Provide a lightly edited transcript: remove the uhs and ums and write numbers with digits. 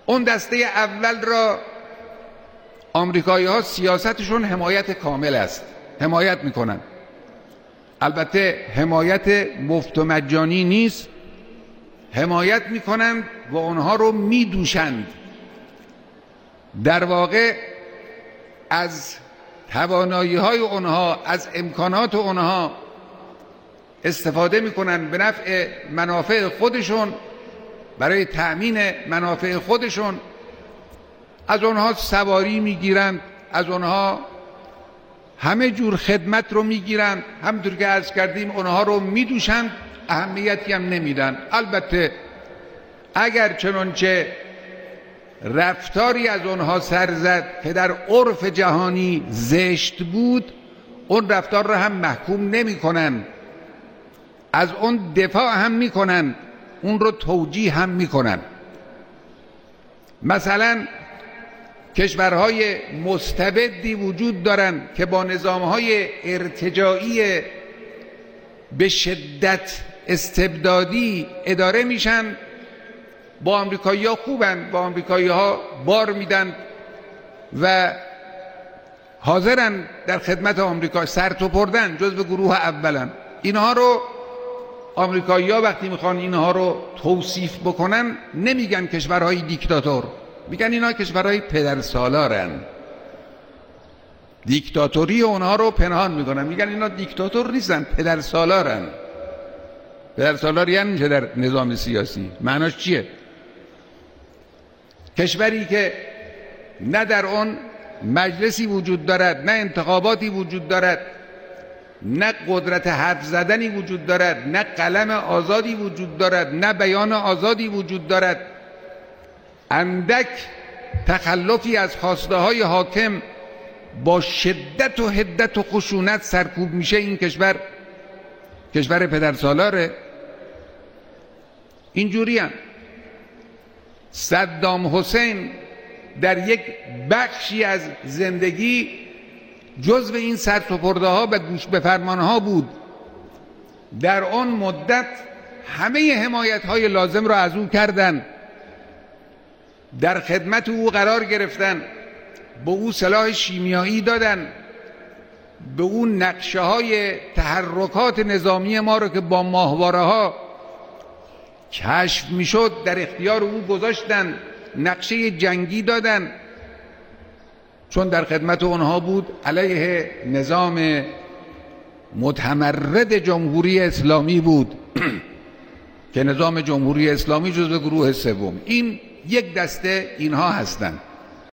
اون دسته اول را آمریکایی ها سیاستشون حمایت کامل است، حمایت میکنن. البته حمایت مفت و مجانی نیست، حمایت میکنند و اونها رو میدوشند. در واقع از توانایی های اونها، از امکانات اونها استفاده میکنن به نفع منافع خودشون، برای تأمین منافع خودشون. از اونها سواری میگیرند، از اونها همه جور خدمت رو میگیرند، همونطور که عرض کردیم اونها رو میدوشند، اهمیتی هم نمیدن. البته اگر چنانچه رفتاری از اونها سر زد که در عرف جهانی زشت بود، اون رفتار را هم محکوم نمی کنن، از اون دفاع هم می کنن، اون رو توجیه هم می کنن. مثلا کشورهای مستبدی وجود دارن که با نظامهای ارتجاعی به شدت استبدادی اداره میشن، با آمریکایی ها خوبن، با آمریکایی ها بار میدن و حاضرن در خدمت آمریکا، سرتوپردن، جزو گروه اولن. اینها رو آمریکایی ها وقتی میخوان اینها رو توصیف بکنن نمیگن کشورهای دیکتاتور، میگن اینا کشورهای پدرسالارن. دیکتاتوری اونها رو پنهان میکنن، میگن اینا دیکتاتور نیستن، پدرسالارن. پدرسالار یعنی چه در نظام سیاسی؟ معناش چیه؟ کشوری که نه در اون مجلسی وجود دارد، نه انتخاباتی وجود دارد، نه قدرت حرف زدنی وجود دارد، نه قلم آزادی وجود دارد، نه بیان آزادی وجود دارد، اندک تخلفی از خواسته های حاکم با شدت و حدت و خشونت سرکوب میشه، این کشور پدرسالاره. اینجوری هم صدام حسین در یک بخشی از زندگی جزو این سرسپرده ها و گوش به فرمان ها بود. در آن مدت همه حمایت های لازم را از او کردند، در خدمت او قرار گرفتن، به او سلاح شیمیایی دادن، به او نقشه های تحرکات نظامی ما رو که با ماهواره ها کشف میشد در اختیار او گذاشتن، نقشه جنگی دادن، چون در خدمت اونها بود، علیه نظام متمرد جمهوری اسلامی بود که نظام جمهوری اسلامی جزو گروه سوم. این یک دسته اینها هستند.